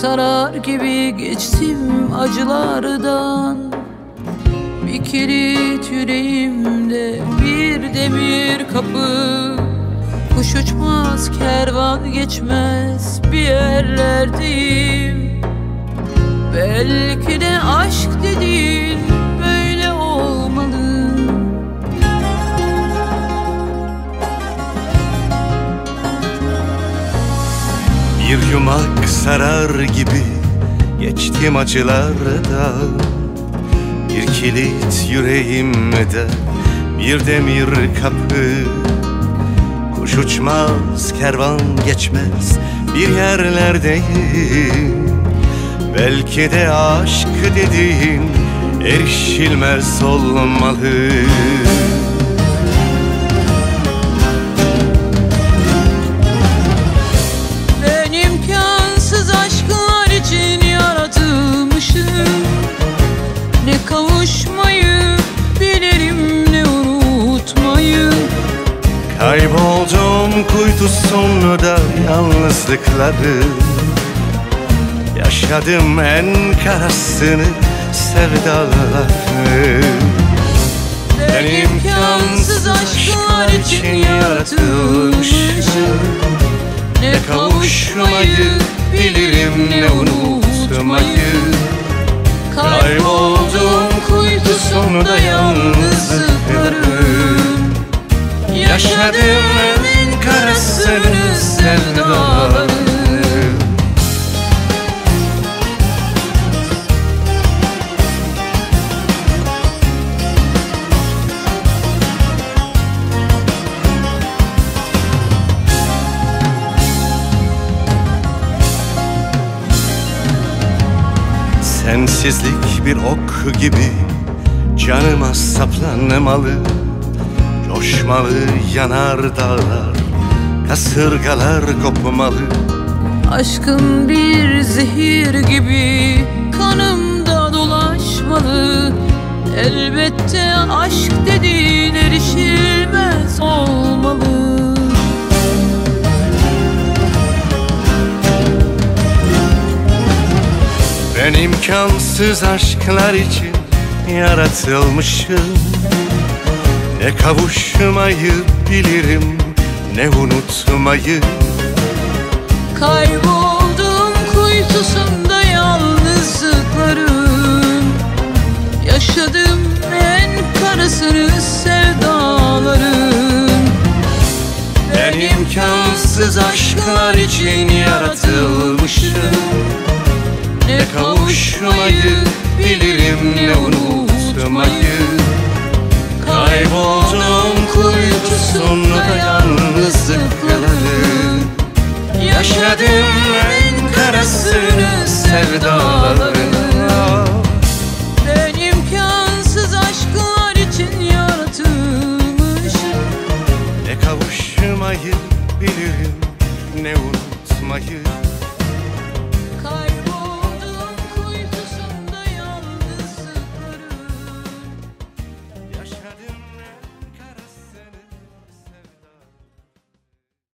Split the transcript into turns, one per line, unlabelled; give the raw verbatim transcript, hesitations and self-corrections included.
sarar gibi geçtim acılardan. Bir kilit yüreğimde, bir demir kapı. Kuş uçmaz, kervan geçmez, bir yerlerdeyim. Belki de aşk dediğin böyle olmalı.
Bir yumak sarar gibi geçtim acılardan. Bir kilit yüreğimde, bir demir kapı. Kuş uçmaz, kervan geçmez, bir yerlerdeyim. Belki de aşk dediğin erişilmez olmalı.
Ben imkansız aşklar için yaratılmışım. Ne kavuşmayı bilirim, ne unutmayı.
Kayboldum kuytu sonunda yalnızlıkları. Yaşadım en karasını, sevdaları.
Ben imkansız aşklar için yaratılmışım. Ne kavuşmayı bilirim, ne unutmayı. Kayboldum kuytu sonunda yalnızlıklarım. Yaşadım en karasını, sevdaları.
Sensizlik bir ok gibi canıma saplanmalı. Coşmalı yanar dağlar, kasırgalar kopmalı.
Aşkın bir zehir gibi kanımda dolaşmalı. Elbette aşk dediğin erişilmez olmalı.
Ben imkansız aşklar için yaratılmışım. Ne kavuşmayı bilirim, ne unutmayı.
Kayboldum kuytusunda yalnızlıklarım. Yaşadım en karasını, sevdalarım.
Ben imkansız aşklar için yaratılmışım. Ne kavuşmayı bilirim, ne unutmayı. Kayboldum kuytusunda yalnızlıkları. Yaşadım en karasını, sevdaları.
Ben imkansız aşklar için yaratılmışım.
Ne kavuşmayı bilirim, ne unutmayı.